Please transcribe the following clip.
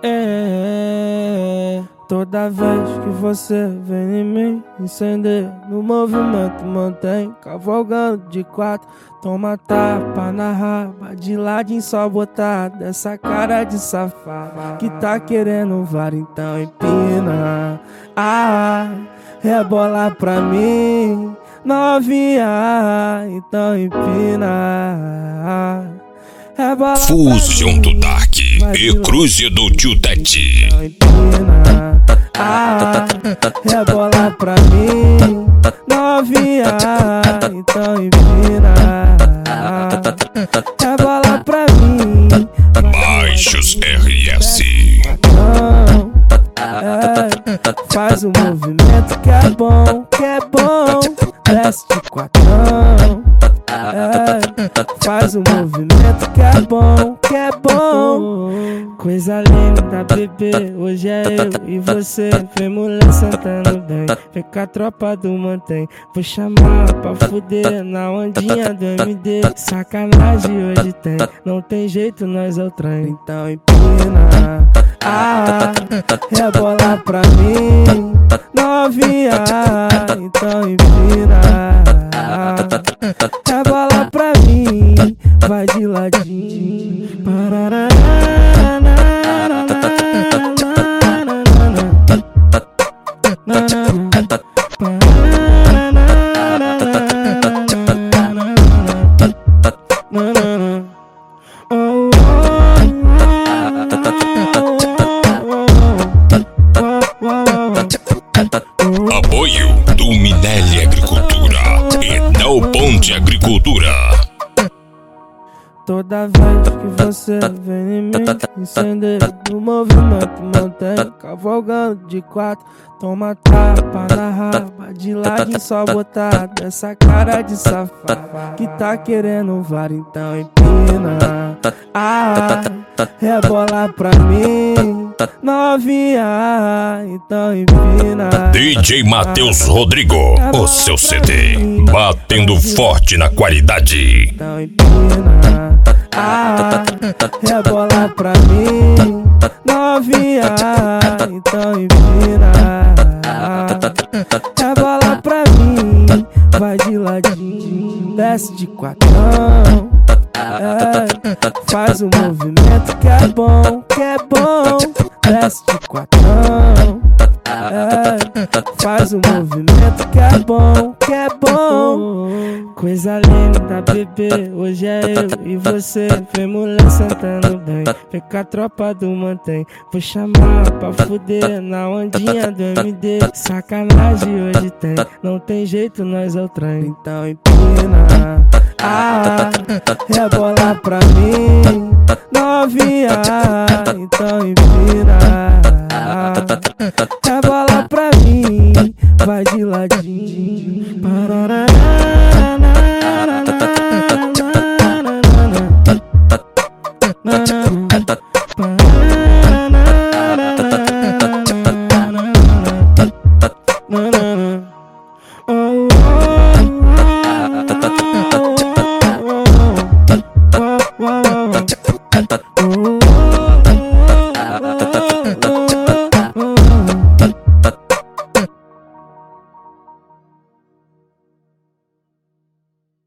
Toda vez que você vem em mim, incender no movimento, mantém cavalgando de quatro. Toma tapa na raba, de ladinho só botar dessa cara de safado que tá querendo VAR, então empina. Rebola pra mim, novinha, então empina. Fusion do Dark e Cruze do Tio Tete. Rebola pra mim, novinha, então empina. Rebola pra mim, Baixos RS. Faz um movimento que é bom, desce de quatrão. Faz um movimento que é bom, Coisa linda, bebê, hoje é eu e você. Vem mulher sentando bem, vem com a tropa do mantém. Vou chamar pra fuder na ondinha do MD. Sacanagem hoje tem, não tem jeito, nós é o trem. Então empina, rebola pra mim, novinha, então empina. Rebola pra mim, vai de ladinho. Apoio do Minelli Agricultura e Del Ponte Agricultura. Toda vez que você vem em mim, incender no movimento, mantém cavalgando de quatro. Toma tapa na raba, de ladinho só botar dessa cara de safado que tá querendo VAR, então empina. Rebola pra mim, novinha, então empina. DJ Matheus Rodrigo, o seu CD, batendo forte na qualidade. Então empina. Rebola pra mim, novinha, então empina. Rebola pra mim, vai de ladinho, desce de quatrão. Faz um movimento que é bom, desce de quatrão. Faz um movimento que é bom, Coisa linda, bebê, hoje é eu e você. Vem mulher sentando bem, vem com a tropa do mantém. Vou chamar pra fuder na ondinha do MD. Sacanagem hoje tem, não tem jeito, nós é o trem. Então empina, rebola